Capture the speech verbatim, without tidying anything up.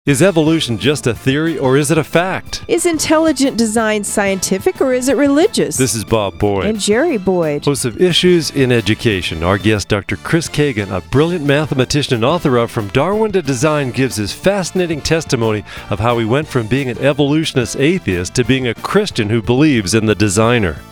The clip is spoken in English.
Is evolution just a theory or is it a fact? Is intelligent design scientific or is it religious? This is Bob Boyd. And Jerry Boyd. Host of Issues in Education. Our guest, Doctor Chris Kagan, a brilliant mathematician and author of From Darwin to Design, gives his fascinating testimony of how he went from being an evolutionist atheist to being a Christian who believes in the designer.